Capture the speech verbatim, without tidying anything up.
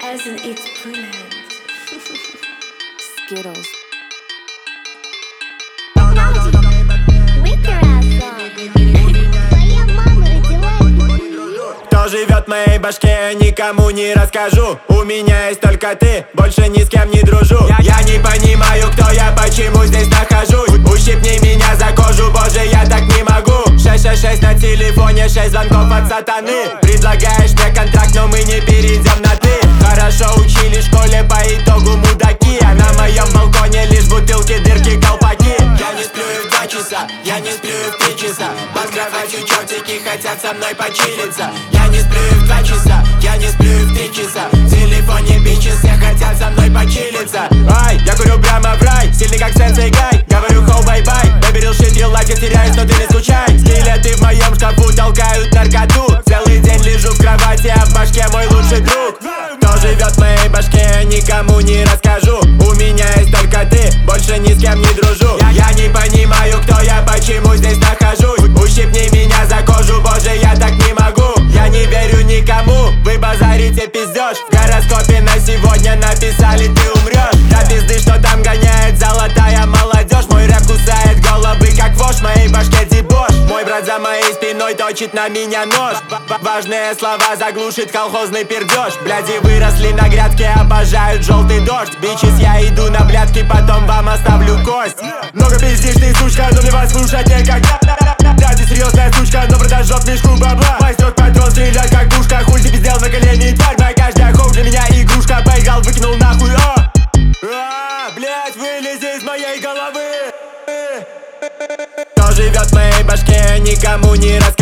Isn't it brilliant? Skittles. Wake your ass up. Твоя мама родила. Кто живет в моей башке, никому не расскажу. У меня есть только ты, больше ни с кем не дружу. Я не понимаю, кто я, почему здесь нахожусь. Ущипни меня за кожу, боже, я так не могу. шесть шесть шесть на телефоне, шесть звонков от сатаны. Предлагаешь мне контракт, но мы не перейдем на ты. Хорошо учили в школе, по итогу мудаки. А на моем балконе лишь бутылки, дырки, колпаки. Я не сплю и в два часа, я не сплю и в три часа. Под кроватью чертики хотят со мной почилиться. Я не сплю и в два часа, я не сплю и в три часа. В телефоне бичи все хотят со мной почилиться. Ай, я курю прямо в рай, сильный как сенсей Гай. Говорю хоу бай-бай, baby real shit, real life, я теряюсь, но ты не скучай. Скелеты в моем шкафу толкают наркоту. Целый день лежу в кровати, а в башке мой лучший друг. Кто живет в моей башке, никому не расскажу. У меня есть только ты, больше ни с кем не дружу. Я не понимаю, кто я, почему здесь нахожусь. Ущипни меня за кожу, боже, я так не могу. Я не верю никому, вы базарите пиздёж. В гороскопе на сегодня написали, ты умрёшь. Да пизды, что там гоняет золотая молодежь. Мой рэп кусает головы, как вошь, в моей башке дебош. Мой брат за моей спиной точит на меня нож. Важные слова заглушит колхозный пердёж. Бляди выросли на грядке, обожают желтый дождь. Бичес, я иду на блядки, потом вам оставлю кость. Много пиздишь ты, сучка, но мне вас слушать некогда. Да, ты серьезная сучка, но продажёт мешку бабла. Майстрок патрон, стреляй как пушка. Хуй ты пиздел на колени, тварь моя, каждая хоу для меня игрушка. Поиграл, выкинул нахуй, о! А, блядь, вылези из моей головы. Кто живет в моей башке, никому не расскажу.